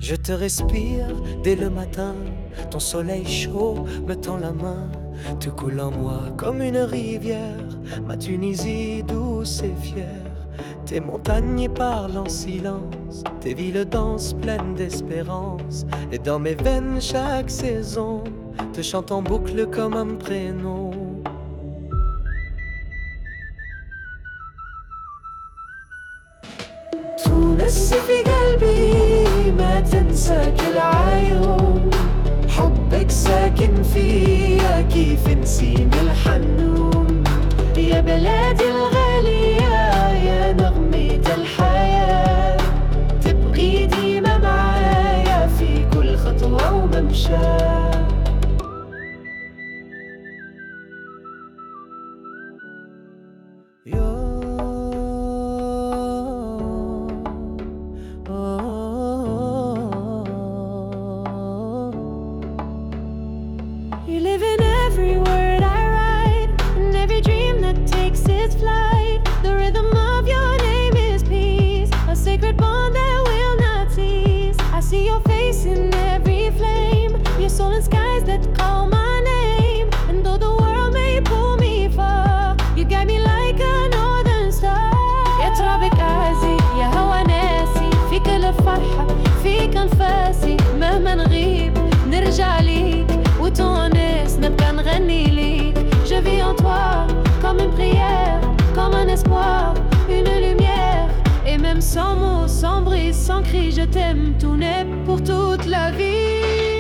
Je te respire dès le matin, ton soleil chaud me tend la main. Tu coules en moi comme une rivière, ma Tunisie douce et fière. Tes montagnes parlent en silence, tes villes dansent pleines d'espérance. Et dans mes veines chaque saison te chante en boucle comme un prénom. تونس في قلبي ما تنسى كل عيون، حبك ساكن فيا كيف نسيم الحنون. يا بلادي الغالية يا نغمة الحياة، تبقي ديما معايا في كل خطوة وممشى. You live in every word I write, in every dream that takes its flight. The rhythm of your name is peace, a sacred bond that will not cease. I see your face in every flame, your soul in skies that call my name. And though the world may pull me far, you guide me like a northern star. يا ترابك أعزي يا هوا ناسي، فيك الفرحة فيك أنفاسي. مهما نغيب نرجع ليك وتونس نبقى نغني ليك. Je vis en toi comme une prière, comme un espoir, une lumière. Et même sans mots, sans brise, sans cri, je t'aime, tout n'est pour toute la vie.